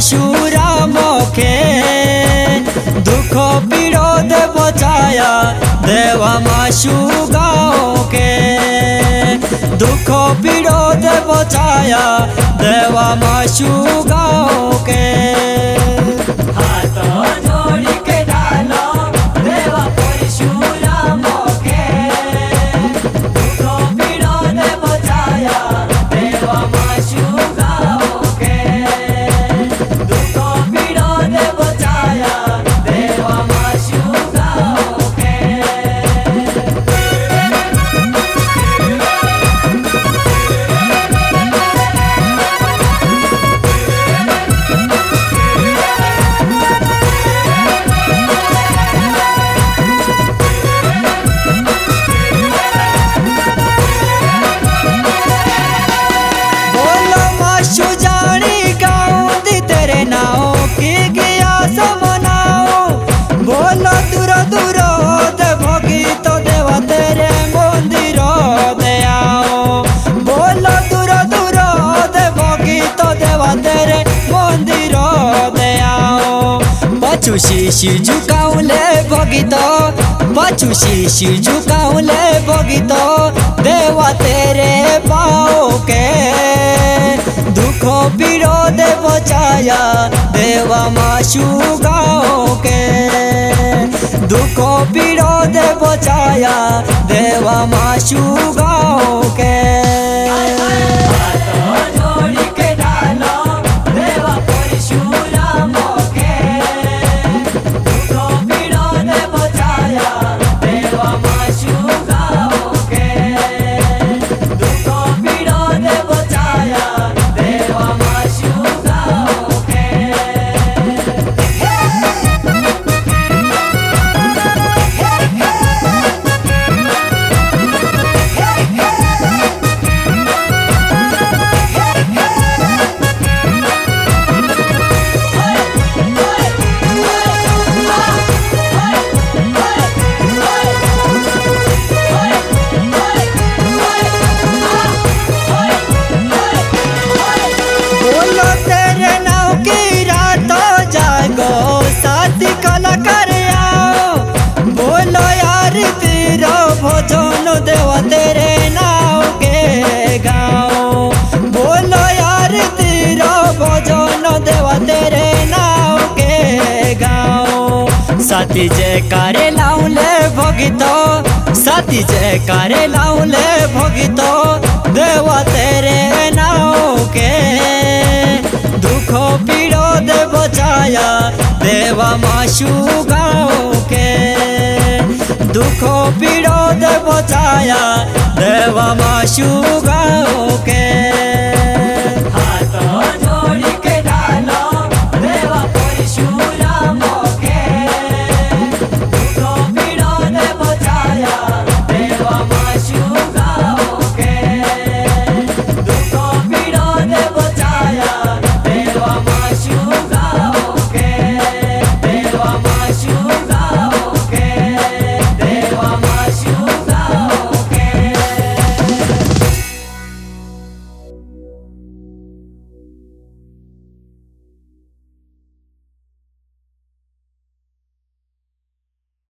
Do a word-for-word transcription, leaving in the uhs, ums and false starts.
परशुराम के दुख पीड़ो दे बचाया देवा माशु गाँव के दुख पीड़ो दे बचाया देवा माशु गाँव के हाथ जोड़ी के डालो देवा परशुराम के दुख पीड़ो दे बचाया देवा माशु गाँव के दुख पीड़ो दे बचाया देवा माशु गाँव के जानी गाँव दी तेरे नाव की गया समनाओ बोलो दूर दूर दे भोगी तो देवा तेरे मंदिर दे आओ बोलो दूर दूर दे भोगी तो देवा तेरे मंदिर दे आओ पचू शीशी झुकाऊले भोगी तो पचू शीशी झुकाऊले भोगी तो देवा तेरे पाओ के दुख पीड़ो दे बचाया देवा माशु गाँव के दुख पीड़ो दे बचाया देवा माशु गाँव के जोड़ी के डालो देवा परशुराम के दुख पीड़ो दे बचाया देवा माशु गाँव के दुख पीड़ो दे बचाया देवा माशु गाँव के बोलो तेरे नाव की रात जागो साथी कला कर आओ बोलो यार तेरा भोजन देवा तेरे नाव के गाँव बोलो यार तेरा भोजन देवा तेरे नाव के गाँव साथी जय करे लाऊले भोगितो साथी जय करे लाऊले भोगितो देवा तेरे नाव के दुख पीड़ो दे बचाया देवा माशु गाँव के दुख पीड़ो दे बचाया देवा माशु गाँव के।